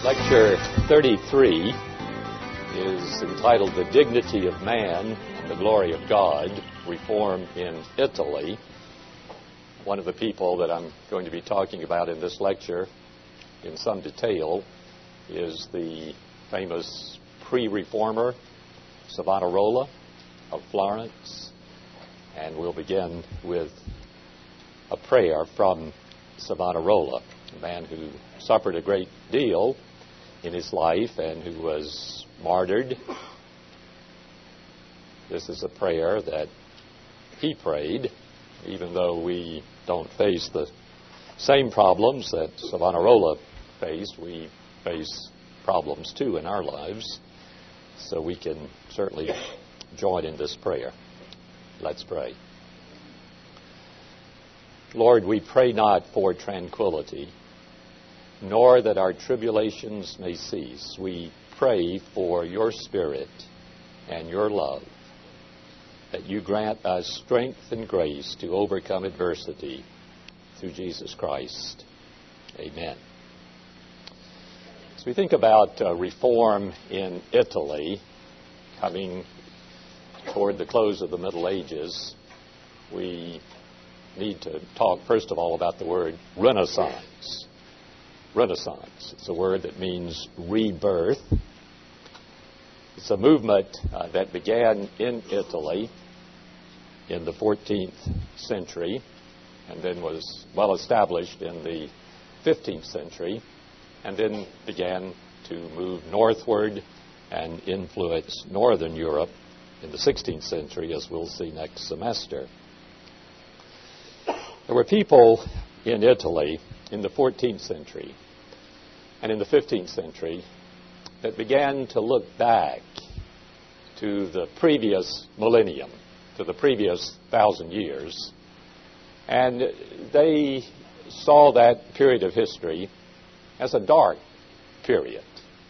Lecture 33 is entitled The Dignity of Man and the Glory of God, Reform in Italy. One of the people that I'm going to be talking about in this lecture in some detail is the famous pre-reformer Savonarola of Florence. And we'll begin with a prayer from Savonarola, a man who suffered a great deal in his life and who was martyred. This is a prayer that he prayed, even though we don't face the same problems that Savonarola faced. We face problems too in our lives, so we can certainly join in this prayer. Let's pray. Lord, we pray not for tranquility, nor that our tribulations may cease. We pray for your Spirit and your love, that you grant us strength and grace to overcome adversity through Jesus Christ. Amen. As we think about reform in Italy, coming toward the close of the Middle Ages, we need to talk first of all about the word Renaissance. Renaissance. It's a word that means rebirth. It's a movement that began in Italy in the 14th century and then was well established in the 15th century and then began to move northward and influence Northern Europe in the 16th century, as we'll see next semester. There were people in Italy in the 14th century and in the 15th century that began to look back to the previous millennium, to the previous 1,000 years, and they saw that period of history as a dark period.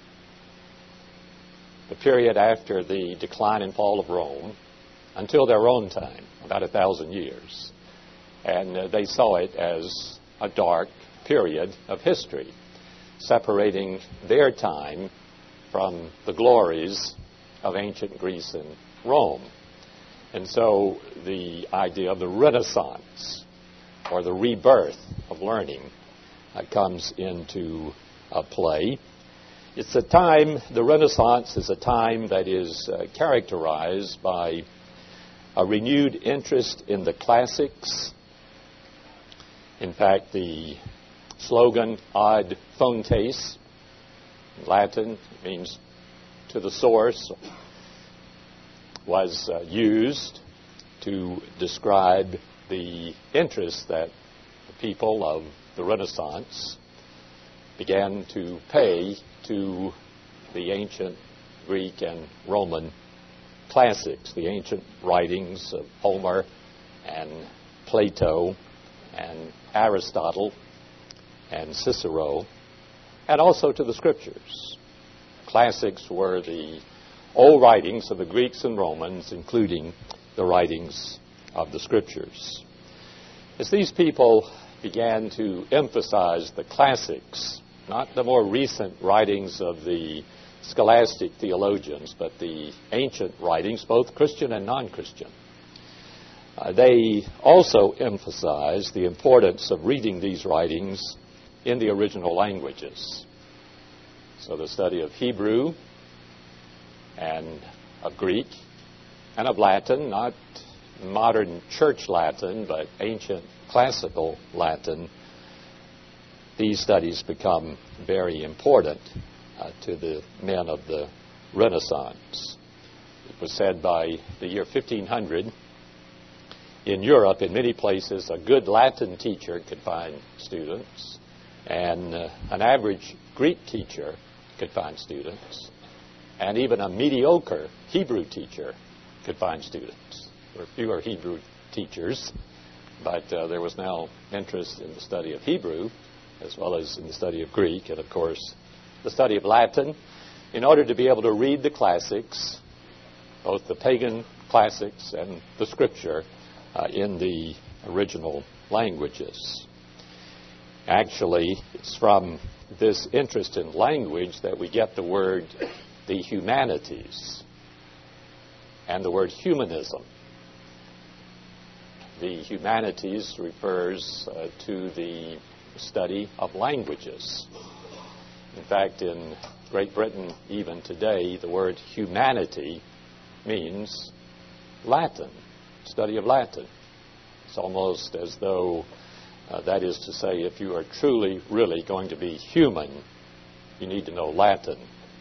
The period after the decline and fall of Rome until their own time, about 1,000 years. And they saw it as a dark period of history, separating their time from the glories of ancient Greece and Rome. And so the idea of the Renaissance, or the rebirth of learning, comes into play. It's a time, the Renaissance is a time that is characterized by a renewed interest in the classics. In fact, the slogan ad fontes, in Latin, means to the source, was used to describe the interest that the people of the Renaissance began to pay to the ancient Greek and Roman classics, the ancient writings of Homer and Plato and Aristotle and Cicero, and also to the Scriptures. Classics were the old writings of the Greeks and Romans, including the writings of the Scriptures. As these people began to emphasize the classics, not the more recent writings of the scholastic theologians, but the ancient writings, both Christian and non-Christian, they also emphasize the importance of reading these writings in the original languages. So the study of Hebrew and of Greek and of Latin, not modern church Latin, but ancient classical Latin, these studies become very important to the men of the Renaissance. It was said by the year 1500, in Europe, in many places, a good Latin teacher could find students, and an average Greek teacher could find students, and even a mediocre Hebrew teacher could find students. There were fewer Hebrew teachers, but there was now interest in the study of Hebrew, as well as in the study of Greek, and of course, the study of Latin, in order to be able to read the classics, both the pagan classics and the Scripture, in the original languages. Actually, it's from this interest in language that we get the word the humanities and the word humanism. The humanities refers to the study of languages. In fact, in Great Britain, even today, the word humanity means Latin, study of Latin. It's almost as though that is to say, if you are truly, really going to be human, you need to know Latin.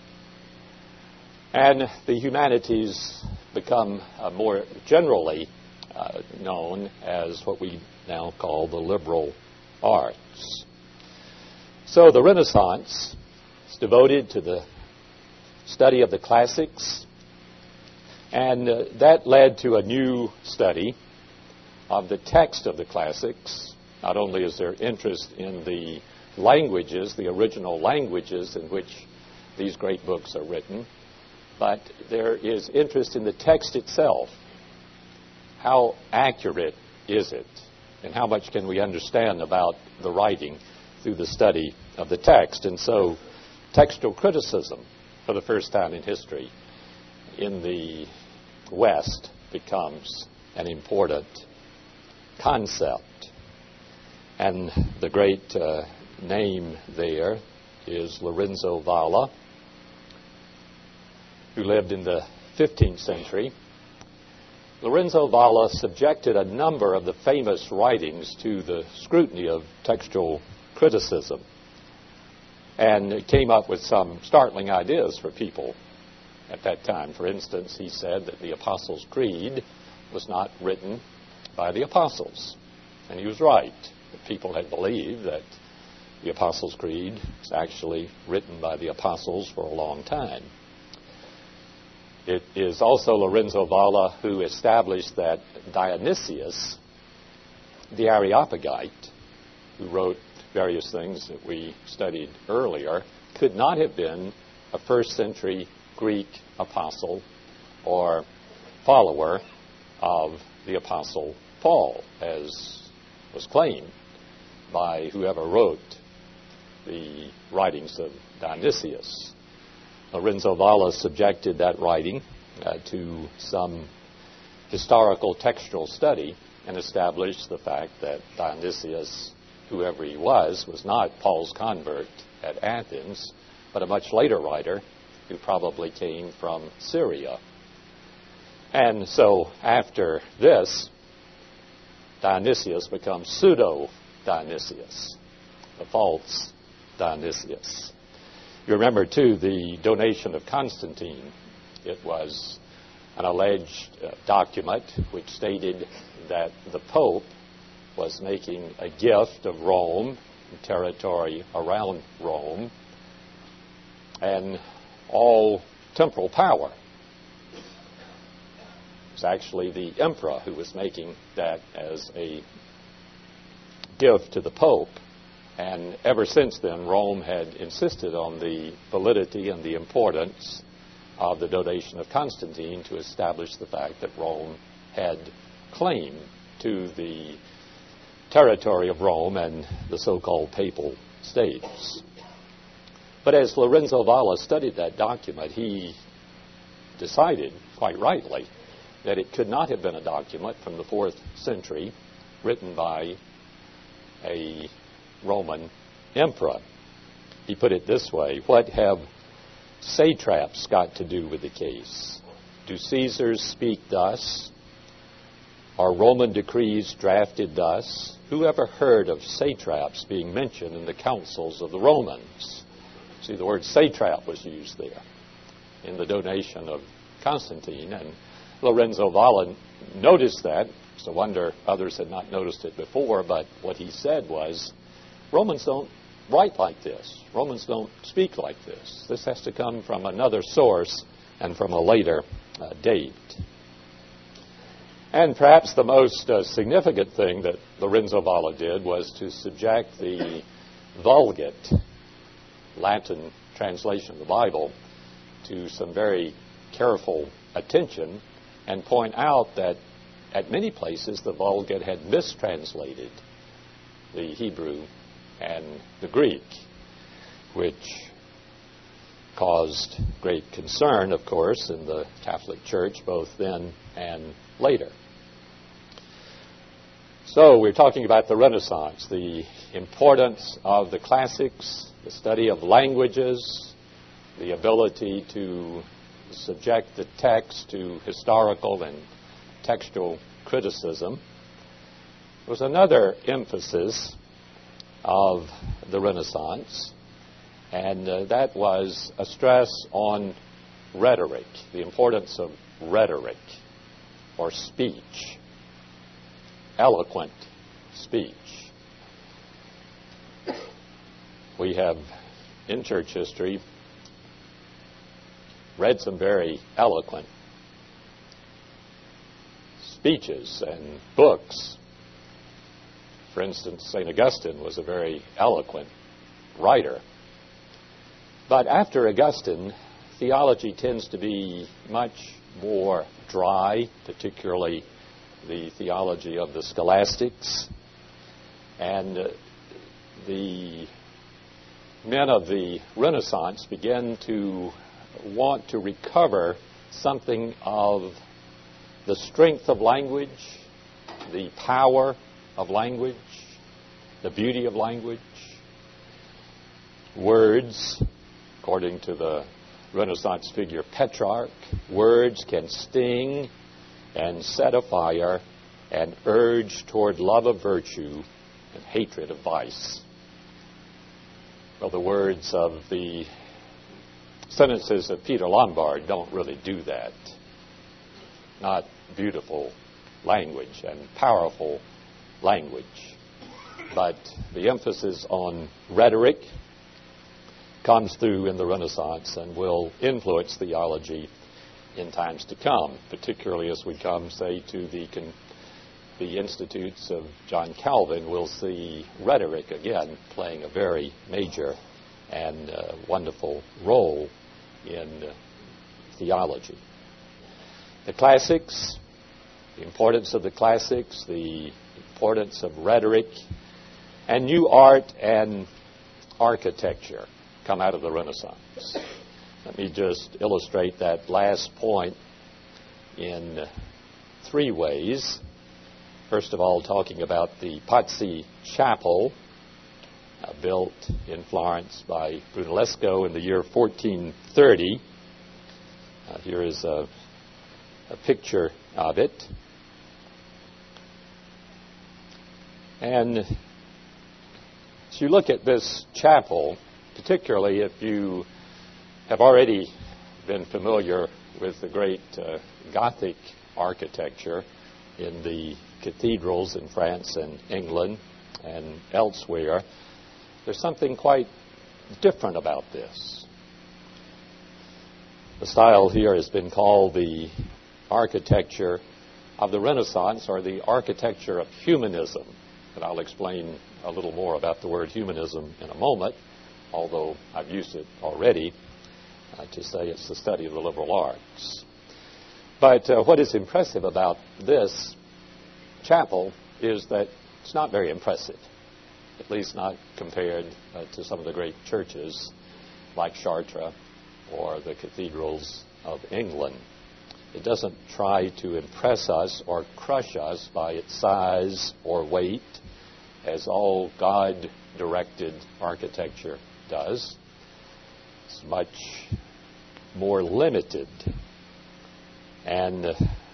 And the humanities become more generally known as what we now call the liberal arts. So the Renaissance is devoted to the study of the classics, and that led to a new study of the text of the classics. Not only is there interest in the languages, the original languages in which these great books are written, but there is interest in the text itself. How accurate is it? And how much can we understand about the writing through the study of the text? And so textual criticism, for the first time in history, in the West becomes an important concept. And the great name there is Lorenzo Valla, who lived in the 15th century. Lorenzo Valla subjected a number of the famous writings to the scrutiny of textual criticism and came up with some startling ideas for people at that time. For instance, he said that the Apostles' Creed was not written by the apostles, and he was right. People had believed that the Apostles' Creed was actually written by the apostles for a long time. It is also Lorenzo Valla who established that Dionysius, the Areopagite, who wrote various things that we studied earlier, could not have been a first-century Greek apostle or follower of the Apostle Paul, as was claimed by whoever wrote the writings of Dionysius. Lorenzo Valla subjected that writing to some historical textual study and established the fact that Dionysius, whoever he was not Paul's convert at Athens, but a much later writer who probably came from Syria. And so after this, Dionysius becomes pseudo-Dionysius, the false Dionysius. You remember, too, the donation of Constantine. It was an alleged document which stated that the Pope was making a gift of Rome, territory around Rome, and all temporal power. It was actually the emperor who was making that as a gift to the Pope. And ever since then, Rome had insisted on the validity and the importance of the donation of Constantine to establish the fact that Rome had claim to the territory of Rome and the so-called papal states. But as Lorenzo Valla studied that document, he decided, quite rightly, that it could not have been a document from the 4th century written by a Roman emperor. He put it this way: what have satraps got to do with the case? Do Caesars speak thus? Are Roman decrees drafted thus? Who ever heard of satraps being mentioned in the councils of the Romans? See, the word satrap was used there in the donation of Constantine, and Lorenzo Valla noticed that. It's a wonder others had not noticed it before, but what he said was, Romans don't write like this. Romans don't speak like this. This has to come from another source and from a later date. And perhaps the most significant thing that Lorenzo Valla did was to subject the Vulgate, Latin translation of the Bible, to some very careful attention and point out that at many places the Vulgate had mistranslated the Hebrew and the Greek. which caused great concern, of course, in the Catholic Church, both then and later. So we're talking about the Renaissance, the importance of the classics, the study of languages, the ability to subject the text to historical and textual criticism. There was another emphasis of the Renaissance, and that was a stress on rhetoric, the importance of rhetoric or speech, eloquent speech. We have, in church history, read some very eloquent speeches and books. For instance, St. Augustine was a very eloquent writer. But after Augustine, theology tends to be much more dry, particularly the theology of the scholastics. And the men of the Renaissance began to want to recover something of the strength of language, the power of language, the beauty of language. Words, according to the Renaissance figure Petrarch, words can sting and set afire and urge toward love of virtue and hatred of vice. Well, the words of the sentences of Peter Lombard don't really do that. Not beautiful language and powerful language, but the emphasis on rhetoric comes through in the Renaissance and will influence theology in times to come, particularly as we come, say, to the institutes of John Calvin. We'll see rhetoric again playing a very major and wonderful role in theology. The classics, the importance of the classics, the importance of rhetoric, and new art and architecture come out of the Renaissance. Let me just illustrate that last point in three ways. First of all, talking about the Pazzi Chapel, built in Florence by Brunellesco in the year 1430. Here is a picture of it. And as you look at this chapel, particularly if you have already been familiar with the great Gothic architecture in the cathedrals in France and England and elsewhere, there's something quite different about this. The style here has been called the architecture of the Renaissance, or the architecture of humanism. And I'll explain a little more about the word humanism in a moment, although I've used it already to say it's the study of the liberal arts. But what is impressive about this chapel is that it's not very impressive, at least not compared to some of the great churches like Chartres or the cathedrals of England. It doesn't try to impress us or crush us by its size or weight, as all God-directed architecture does. It's much more limited and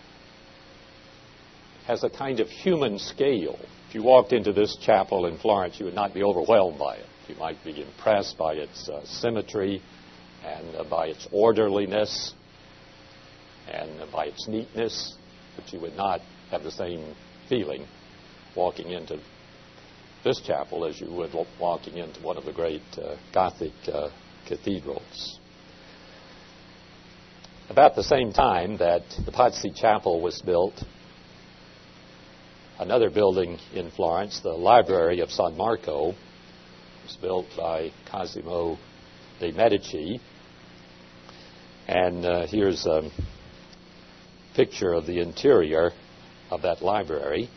has a kind of human scale. If you walked into this chapel in Florence, you would not be overwhelmed by it. You might be impressed by its symmetry and by its orderliness and by its neatness, but you would not have the same feeling walking into this chapel as you would walking into one of the great Gothic cathedrals. About the same time that the Pazzi Chapel was built, another building in Florence, the Library of San Marco, was built by Cosimo de' Medici. And here's a picture of the interior of that library.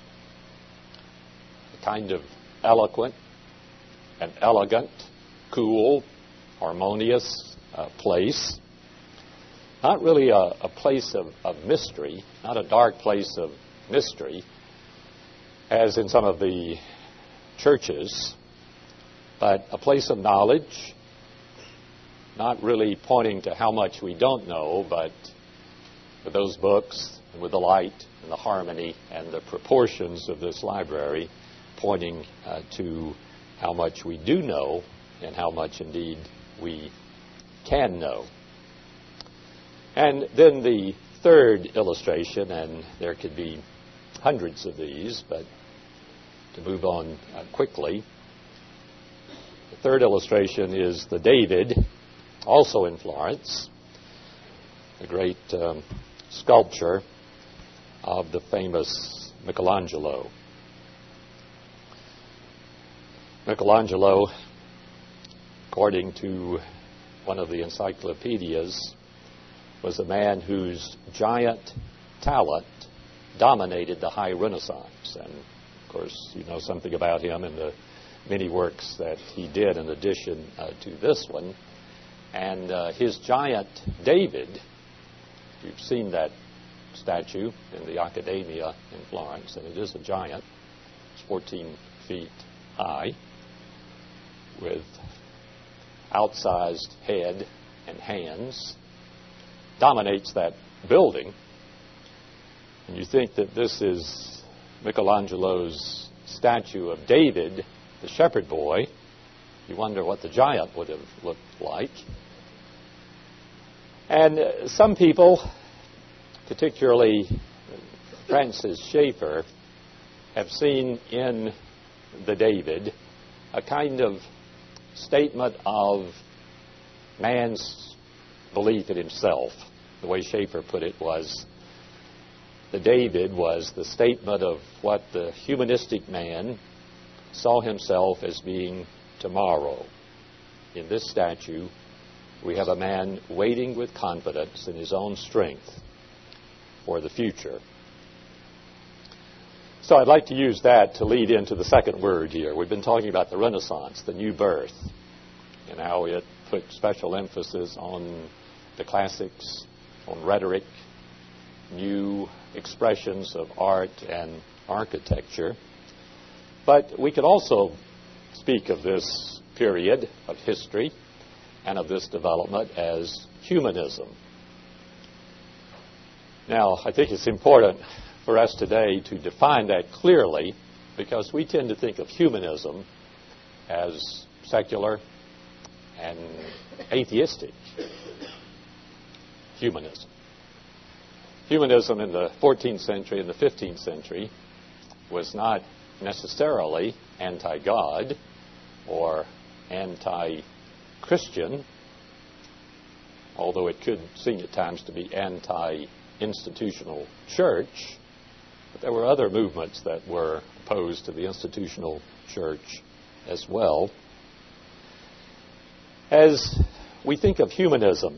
A kind of eloquent and elegant, cool, harmonious place. Not really a place of mystery, not a dark place of mystery, as in some of the churches, but a place of knowledge, not really pointing to how much we don't know, but with those books and with the light and the harmony and the proportions of this library pointing to how much we do know and how much indeed we can know. And then the third illustration, and there could be hundreds of these, but to move on quickly, the third illustration is the David, also in Florence, a great sculpture of the famous Michelangelo. Michelangelo, according to one of the encyclopedias, was a man whose giant talent dominated the high Renaissance. And, of course, you know something about him and the many works that he did in addition to this one. And his giant David, you've seen that statue in the Accademia in Florence, and it is a giant. It's 14 feet high, with outsized head and hands, dominates that building. And you think that this is Michelangelo's statue of David, the shepherd boy. You wonder what the giant would have looked like. And some people, particularly Francis Schaeffer, have seen in the David a kind of statement of man's belief in himself. The way Schaeffer put it was, the David was the statement of what the humanistic man saw himself as being tomorrow. In this statue, we have a man waiting with confidence in his own strength for the future. So I'd like to use that to lead into the second word here. We've been talking about the Renaissance, the new birth, and how it put special emphasis on the classics, on rhetoric, new expressions of art and architecture. But we could also speak of this period of history and of this development as humanism. Now, I think it's important for us today to define that clearly, because we tend to think of humanism as secular and atheistic humanism. Humanism in the 14th century and the 15th century was not necessarily anti-God or anti-Christian, although it could seem at times to be anti-institutional church. But there were other movements that were opposed to the institutional church as well. As we think of humanism,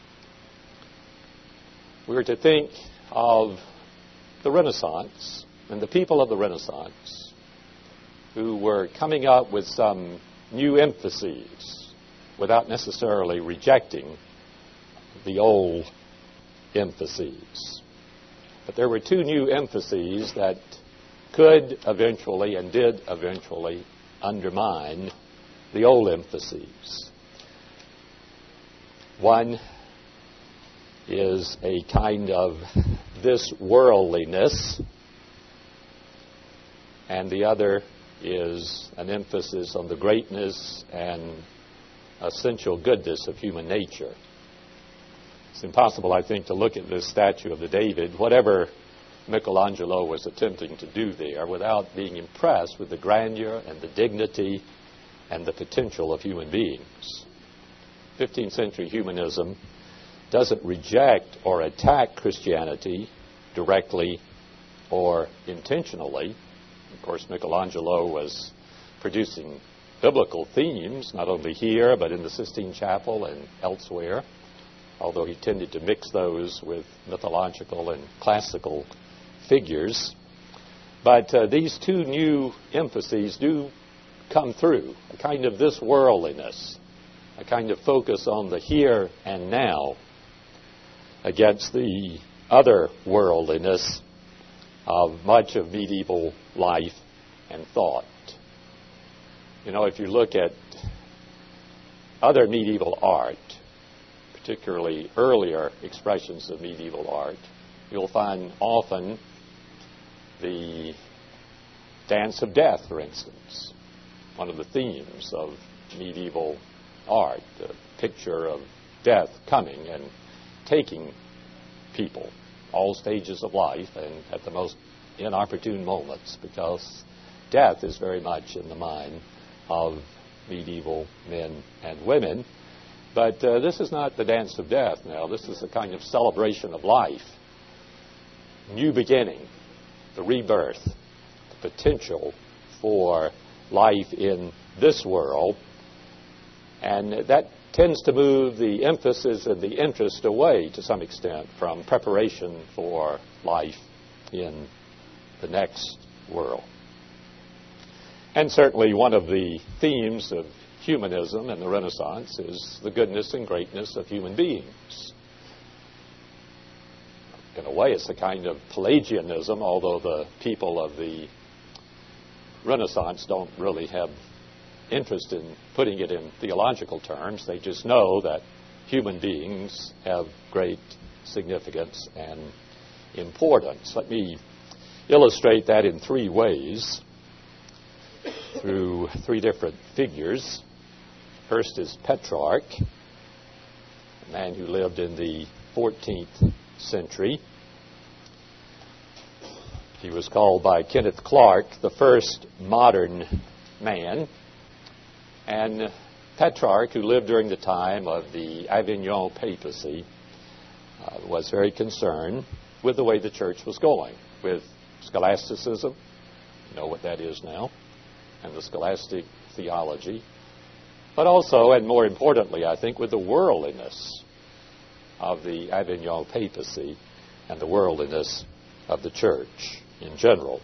we are to think of the Renaissance and the people of the Renaissance who were coming up with some new emphases without necessarily rejecting the old emphases. But there were two new emphases that could eventually and did eventually undermine the old emphases. One is a kind of this worldliness, and the other is an emphasis on the greatness and essential goodness of human nature. It's impossible, I think, to look at this statue of the David, whatever Michelangelo was attempting to do there, without being impressed with the grandeur and the dignity and the potential of human beings. 15th century humanism doesn't reject or attack Christianity directly or intentionally. Of course, Michelangelo was producing biblical themes, not only here, but in the Sistine Chapel and elsewhere, although he tended to mix those with mythological and classical figures. But these two new emphases do come through, a kind of this worldliness a kind of focus on the here and now against the other worldliness of much of medieval life and thought. You know, if you look at other medieval art, particularly earlier expressions of medieval art, you'll find often the Dance of Death, for instance, one of the themes of medieval art, the picture of death coming and taking people, all stages of life and at the most inopportune moments, because death is very much in the mind of medieval men and women. But this is not the Dance of Death now. This is a kind of celebration of life, new beginning, the rebirth, the potential for life in this world. And that tends to move the emphasis and the interest away to some extent from preparation for life in the next world. And certainly one of the themes of humanism and the Renaissance is the goodness and greatness of human beings. In a way, it's a kind of Pelagianism, although the people of the Renaissance don't really have interest in putting it in theological terms. They just know that human beings have great significance and importance. Let me illustrate that in three ways through three different figures. First is Petrarch, a man who lived in the 14th century. He was called by Kenneth Clark the first modern man. And Petrarch, who lived during the time of the Avignon papacy, was very concerned with the way the church was going, with scholasticism, you know what that is now, and the scholastic theology, but also, and more importantly, I think, with the worldliness of the Avignon papacy and the worldliness of the church in general.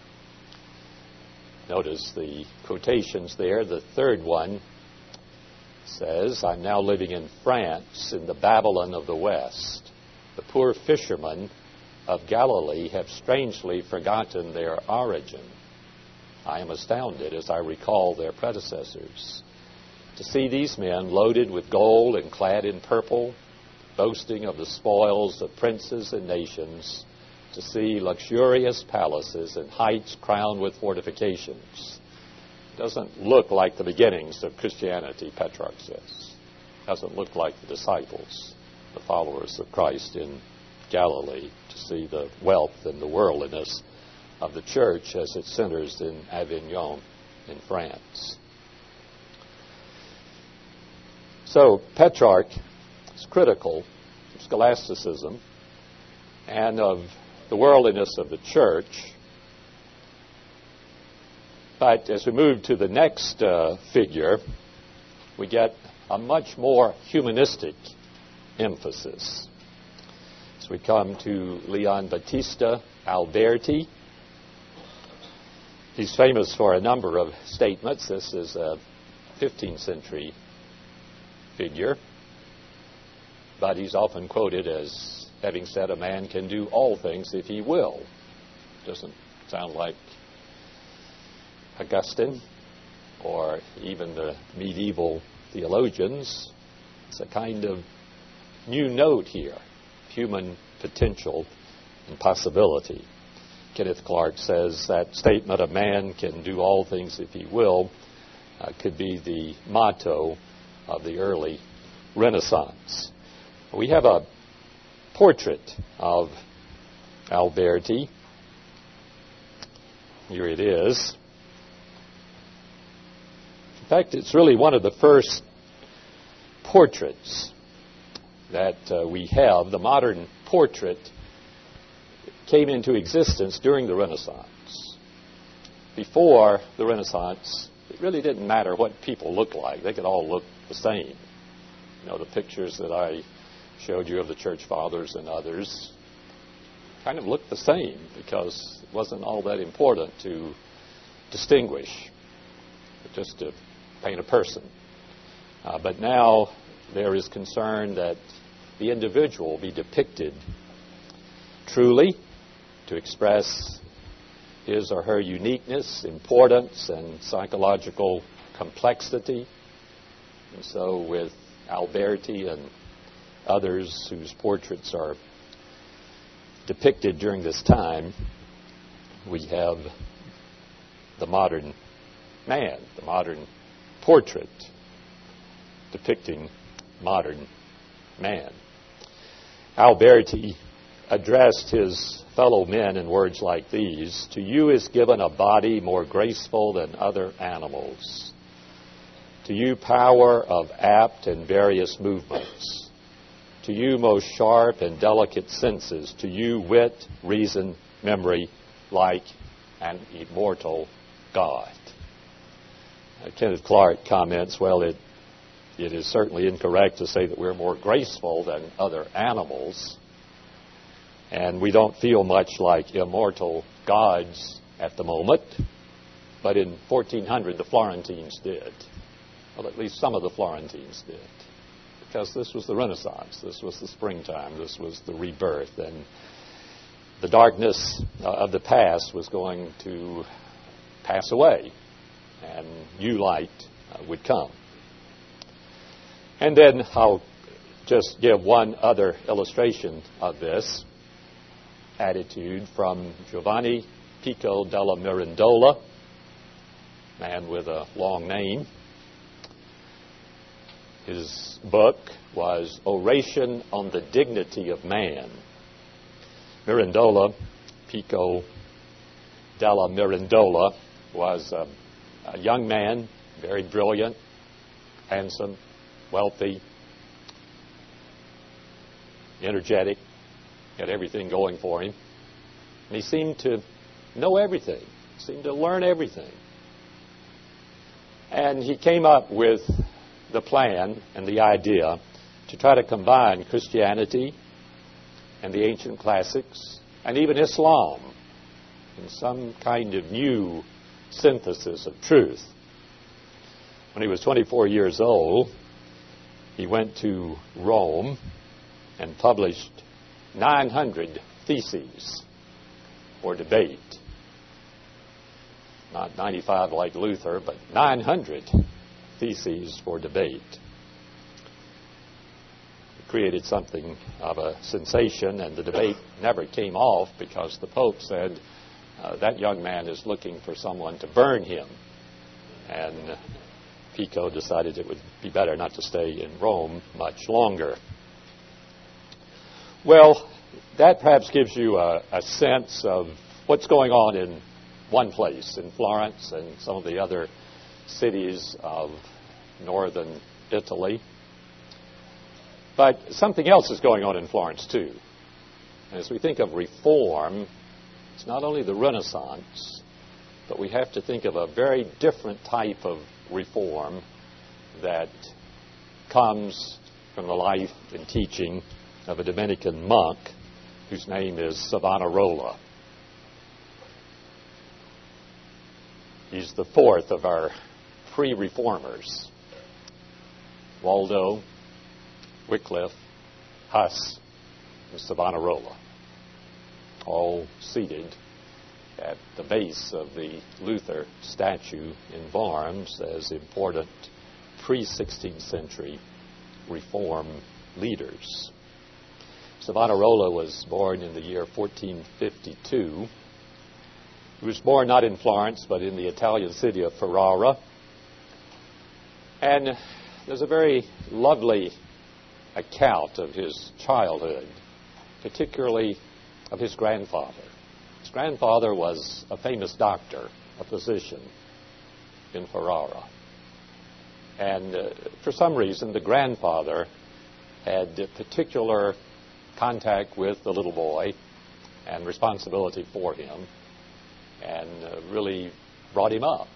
Notice the quotations there. The third one says, "I'm now living in France, in the Babylon of the West. The poor fishermen of Galilee have strangely forgotten their origin. I am astounded as I recall their predecessors. To see these men loaded with gold and clad in purple, boasting of the spoils of princes and nations, to see luxurious palaces and heights crowned with fortifications." Doesn't look like the beginnings of Christianity, Petrarch says. Doesn't look like the disciples, the followers of Christ in Galilee, to see the wealth and the worldliness of the church as it centers in Avignon in France. So Petrarch is critical of scholasticism and of the worldliness of the church. But as we move to the next figure, we get a much more humanistic emphasis. As we come to Leon Battista Alberti, he's famous for a number of statements. This is a 15th century figure, but he's often quoted as having said a man can do all things if he will. Doesn't sound like Augustine or even the medieval theologians. It's a kind of new note here, human potential and possibility. Kenneth Clark says that statement, "a man can do all things if he will," could be the motto of the early Renaissance. We have a portrait of Alberti. Here it is. In fact, it's really one of the first portraits that we have. The modern portrait came into existence during the Renaissance. Before the Renaissance, it really didn't matter what people looked like. They could all look the same. You know, the pictures that I showed you of the church fathers and others kind of looked the same because it wasn't all that important to distinguish, just to paint a person. But now there is concern that the individual be depicted truly to express his or her uniqueness, importance, and psychological complexity. And so with Alberti and others whose portraits are depicted during this time, we have the modern man, the modern portrait depicting modern man. Alberti addressed his fellow men in words like these: "To you is given a body more graceful than other animals. To you power of apt and various movements. To you most sharp and delicate senses. To you wit, reason, memory, like an immortal God." Kenneth Clark comments, well, it is certainly incorrect to say that we're more graceful than other animals, and we don't feel much like immortal gods at the moment, but in 1400 the Florentines did. Well, at least some of the Florentines did, because this was the Renaissance, this was the springtime, this was the rebirth, and the darkness of the past was going to pass away, and new light would come. And then I'll just give one other illustration of this attitude from Giovanni Pico della Mirandola, man with a long name. His book was Oration on the Dignity of Man. Mirandola, Pico della Mirandola, was a young man, very brilliant, handsome, wealthy, energetic, had everything going for him. And he seemed to know everything, seemed to learn everything. And he came up with the plan and the idea to try to combine Christianity and the ancient classics and even Islam in some kind of new synthesis of truth. When he was 24 years old, he went to Rome and published 900 theses for debate. Not 95 like Luther, but 900 theses for debate. It created something of a sensation, and the debate never came off because the Pope said, that young man is looking for someone to burn him. And Pico decided it would be better not to stay in Rome much longer. Well, that perhaps gives you a sense of what's going on in one place, in Florence and some of the other cities of northern Italy. But something else is going on in Florence, too. And as we think of reform, it's not only the Renaissance, but we have to think of a very different type of reform that comes from the life and teaching of a Dominican monk whose name is Savonarola. He's the fourth of our pre-reformers: Waldo, Wycliffe, Huss, and Savonarola, all seated at the base of the Luther statue in Worms as important pre-16th century reform leaders. Savonarola was born in the year 1452. He was born not in Florence, but in the Italian city of Ferrara. And there's a very lovely account of his childhood, particularly of his grandfather. His grandfather was a famous doctor, a physician in Ferrara. And for some reason, the grandfather had particular contact with the little boy and responsibility for him, and really brought him up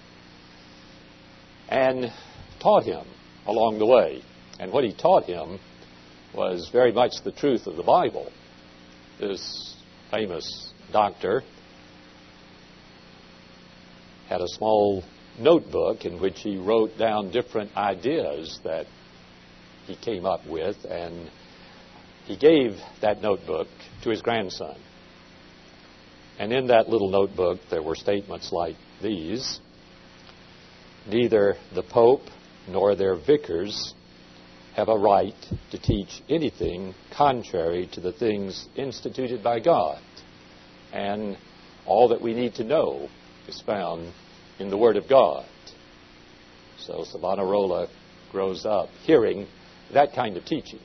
and taught him along the way. And what he taught him was very much the truth of the Bible. This famous doctor had a small notebook in which he wrote down different ideas that he came up with, and he gave that notebook to his grandson. And in that little notebook, there were statements like these: neither the Pope nor their vicars have a right to teach anything contrary to the things instituted by God. And all that we need to know is found in the Word of God. So Savonarola grows up hearing that kind of teaching.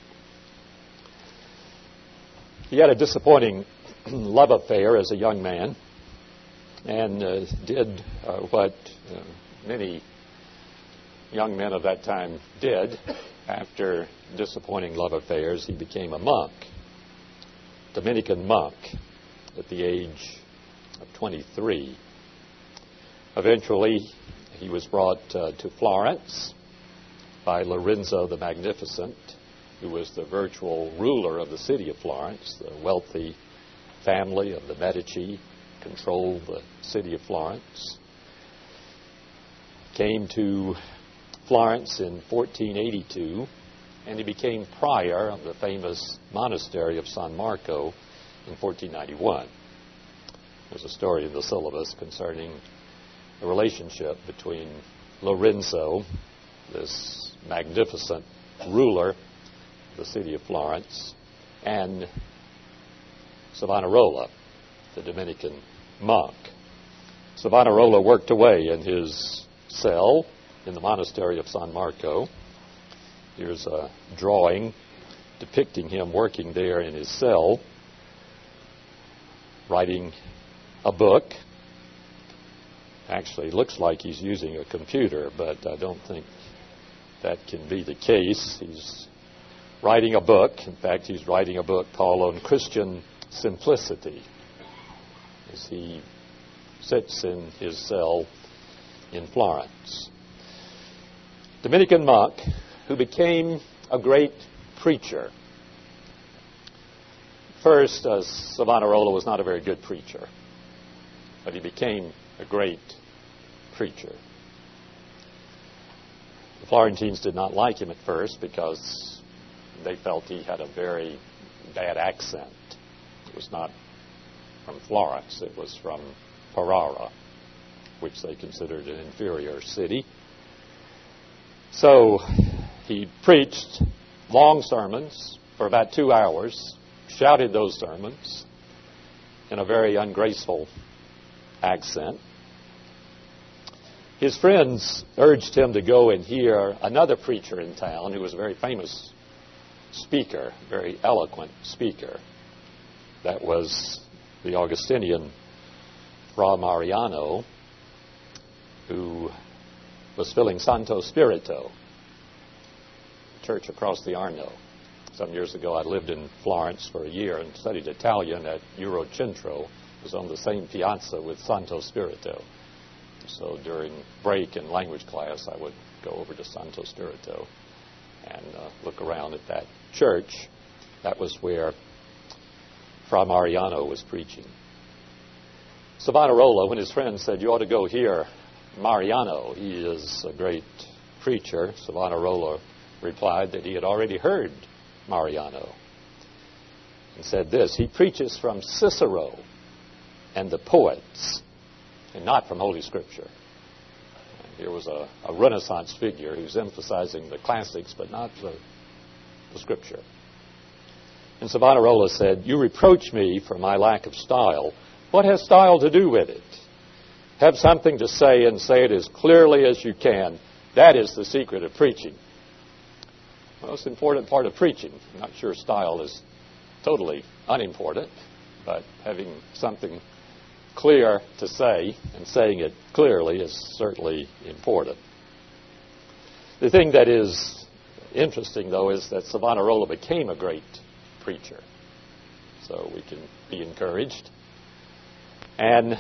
He had a disappointing love affair as a young man, and did what many young men of that time did. After disappointing love affairs, he became a monk, Dominican monk, at the age of 23. Eventually, he was brought to Florence by Lorenzo the Magnificent, who was the virtual ruler of the city of Florence. The wealthy family of the Medici controlled the city of Florence. Came to Florence in 1482, and he became prior of the famous monastery of San Marco in 1491. There's a story in the syllabus concerning the relationship between Lorenzo, this magnificent ruler of the city of Florence, and Savonarola, the Dominican monk. Savonarola worked away in his cell in the monastery of San Marco. Here's a drawing depicting him working there in his cell, writing a book. Actually, looks like he's using a computer, but I don't think that can be the case. He's writing a book. In fact, he's writing a book called On Christian Simplicity, as he sits in his cell in Florence. Dominican monk who became a great preacher. First, Savonarola was not a very good preacher, but he became a great preacher. The Florentines did not like him at first because they felt he had a very bad accent. It was not from Florence, it was from Ferrara, which they considered an inferior city. So he preached long sermons for about 2 hours, shouted those sermons in a very ungraceful accent. His friends urged him to go and hear another preacher in town who was a very famous speaker, very eloquent speaker. That was the Augustinian Fra Mariano, who was filling Santo Spirito, church across the Arno. Some years ago, I lived in Florence for a year and studied Italian at Eurocentro. It was on the same piazza with Santo Spirito. So during break in language class, I would go over to Santo Spirito and look around at that church. That was where Fra Mariano was preaching. Savonarola, when his friends said, "You ought to go hear Mariano, he is a great preacher," Savonarola replied that he had already heard Mariano and said this: "He preaches from Cicero and the poets and not from Holy Scripture." And here was a Renaissance figure who's emphasizing the classics but not the Scripture. And Savonarola said, "You reproach me for my lack of style. What has style to do with it? Have something to say and say it as clearly as you can. That is the secret of preaching." Most important part of preaching. I'm not sure style is totally unimportant, but having something clear to say and saying it clearly is certainly important. The thing that is interesting, though, is that Savonarola became a great preacher. So we can be encouraged. And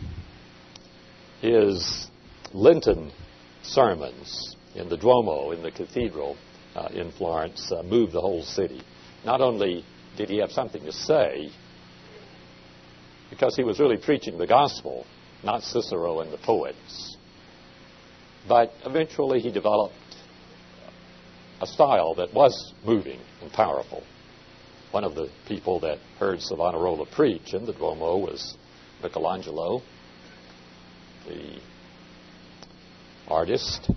his Lenten sermons in the Duomo, in the cathedral in Florence, moved the whole city. Not only did he have something to say, because he was really preaching the gospel, not Cicero and the poets, But eventually he developed a style that was moving and powerful. One of the people that heard Savonarola preach in the Duomo was Michelangelo, the artist.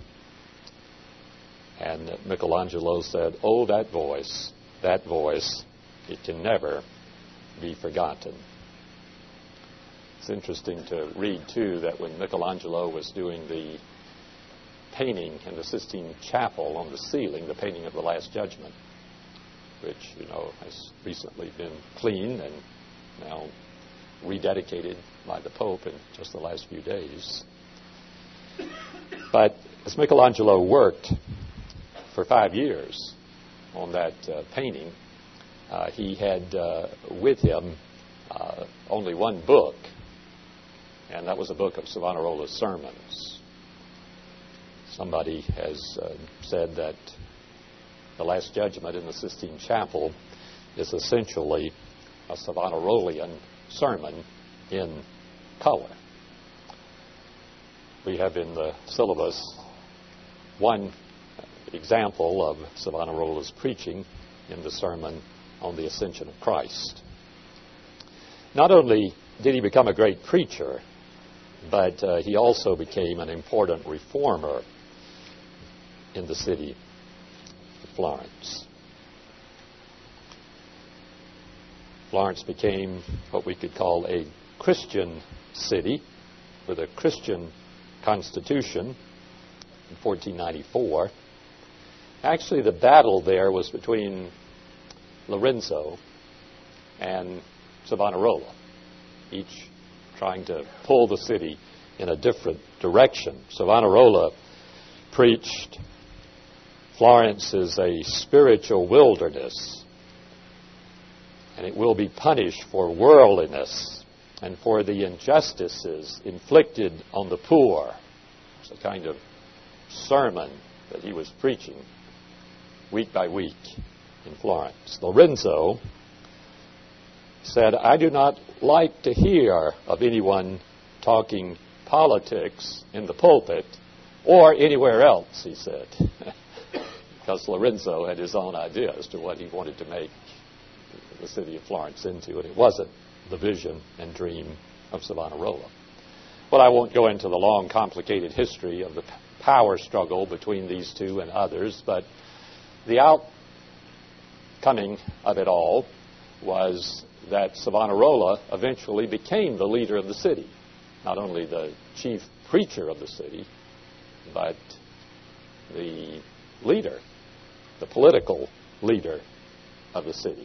And Michelangelo said, "Oh, that voice, it can never be forgotten." It's interesting to read, too, that when Michelangelo was doing the painting in the Sistine Chapel on the ceiling, the painting of the Last Judgment, which, has recently been cleaned and now rededicated by the Pope in just the last few days. But as Michelangelo worked for 5 years on that painting, he had with him only one book, and that was a book of Savonarola's sermons. Somebody has said that the Last Judgment in the Sistine Chapel is essentially a Savonarolian sermon in color. We have in the syllabus one example of Savonarola's preaching in the sermon on the Ascension of Christ. Not only did he become a great preacher, but he also became an important reformer in the city of Florence. Florence became what we could call a Christian city with a Christian constitution in 1494. Actually, the battle there was between Lorenzo and Savonarola, each trying to pull the city in a different direction. Savonarola preached Florence is a spiritual wilderness, and it will be punished for worldliness and for the injustices inflicted on the poor. It's a kind of sermon that he was preaching week by week in Florence. Lorenzo said, "I do not like to hear of anyone talking politics in the pulpit or anywhere else," he said, because Lorenzo had his own idea as to what he wanted to make the city of Florence into, and it wasn't the vision and dream of Savonarola. Well, I won't go into the long, complicated history of the power struggle between these two and others, but the outcoming of it all was that Savonarola eventually became the leader of the city, not only the chief preacher of the city, but the leader, the political leader of the city.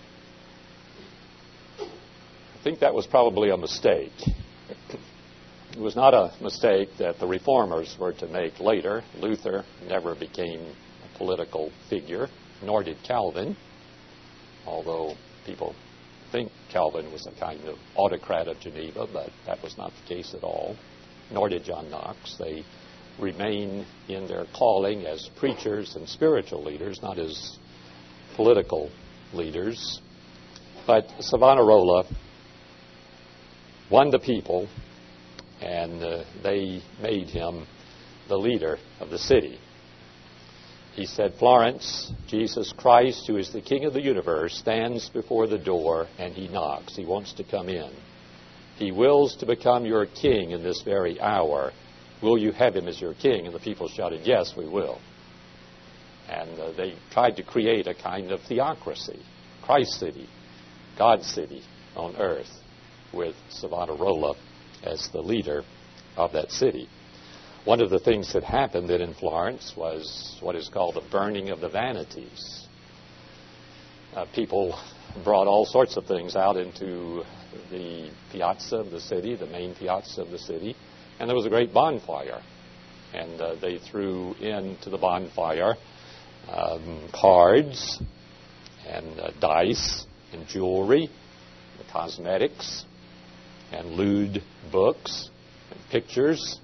I think that was probably a mistake. It was not a mistake that the reformers were to make later. Luther never became a political figure, nor did Calvin, although people think Calvin was a kind of autocrat of Geneva, but that was not the case at all, nor did John Knox. They remain in their calling as preachers and spiritual leaders, not as political leaders. But Savonarola won the people, and they made him the leader of the city. He said, "Florence, Jesus Christ, who is the King of the universe, stands before the door and he knocks. He wants to come in. He wills to become your king in this very hour. Will you have him as your king?" And the people shouted, "Yes, we will." And they tried to create a kind of theocracy, Christ city, God's city on earth, with Savonarola as the leader of that city. One of the things that happened then in Florence was what is called the burning of the vanities. People brought all sorts of things out into the piazza of the city, the main piazza of the city, and there was a great bonfire. And they threw into the bonfire cards and dice and jewelry, and cosmetics, and lewd books and pictures.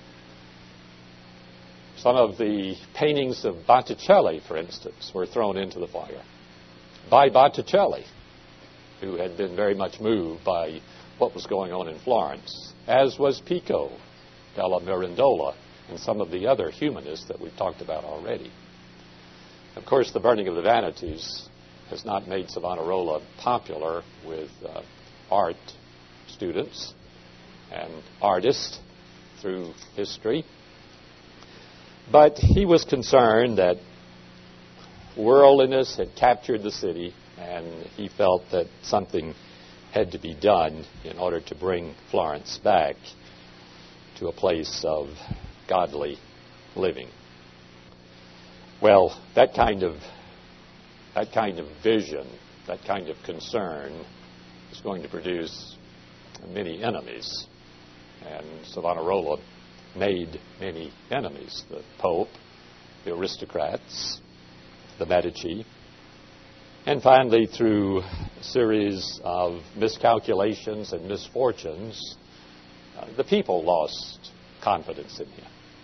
Some of the paintings of Botticelli, for instance, were thrown into the fire by Botticelli, who had been very much moved by what was going on in Florence, as was Pico della Mirandola and some of the other humanists that we've talked about already. Of course, the burning of the vanities has not made Savonarola popular with art students and artists through history. But he was concerned that worldliness had captured the city, and he felt that something had to be done in order to bring Florence back to a place of godly living. Well, that kind of vision, that kind of concern is going to produce many enemies. And Savonarola made many enemies: the Pope, the aristocrats, the Medici, and finally, through a series of miscalculations and misfortunes, the people lost confidence in him.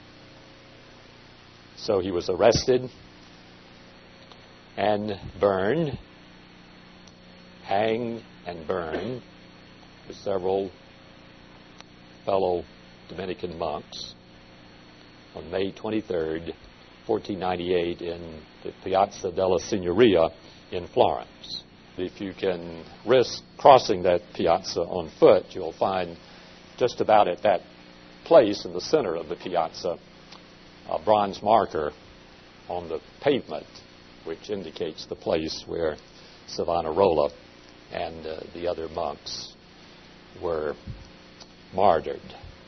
So he was arrested and burned, hanged and burned with several fellow Dominican monks on May 23rd, 1498, in the Piazza della Signoria in Florence. If you can risk crossing that piazza on foot, you'll find just about at that place in the center of the piazza a bronze marker on the pavement which indicates the place where Savonarola and the other monks were martyred.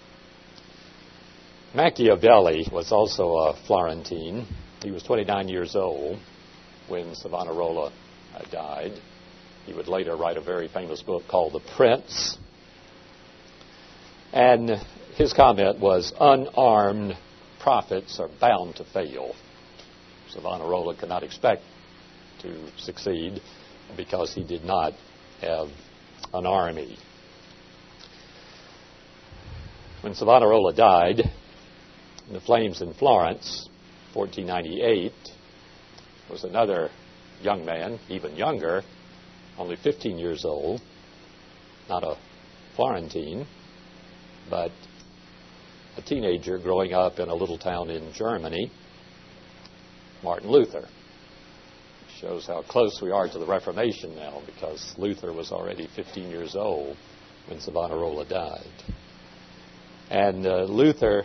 Machiavelli was also a Florentine. He was 29 years old when Savonarola died. He would later write a very famous book called The Prince. And his comment was, "Unarmed prophets are bound to fail." Savonarola could not expect to succeed because he did not have an army. When Savonarola died, in the flames in Florence, 1498, was another young man, even younger, only 15 years old, not a Florentine, but a teenager growing up in a little town in Germany, Martin Luther. Shows how close we are to the Reformation now, because Luther was already 15 years old when Savonarola died. And Luther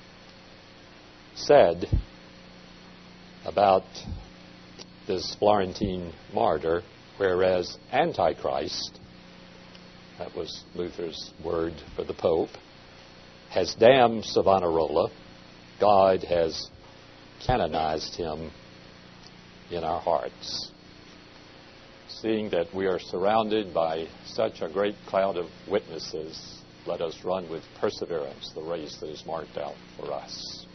said about this Florentine martyr, whereas Antichrist, that was Luther's word for the Pope, has damned Savonarola, God has canonized him in our hearts. Seeing that we are surrounded by such a great cloud of witnesses, let us run with perseverance the race that is marked out for us.